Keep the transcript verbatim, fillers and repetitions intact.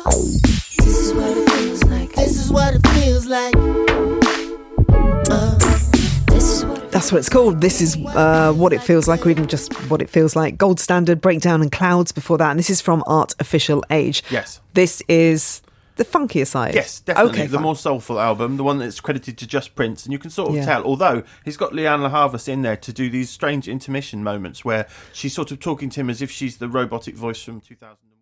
This is what it feels like. This is what it feels like. Uh, this is what it That's what it's called. This is uh, what it feels like, or even just what it feels like. Gold Standard, Breakdown and Clouds before that. And this is from Art Official Age. Yes. This is the funkier side. Yes, definitely. Okay, the fine. more soulful album, the one that's credited to just Prince. And you can sort of Yeah. tell, although he's got Lianne Havas in there to do these strange intermission moments where she's sort of talking to him as if she's the robotic voice from two thousand one.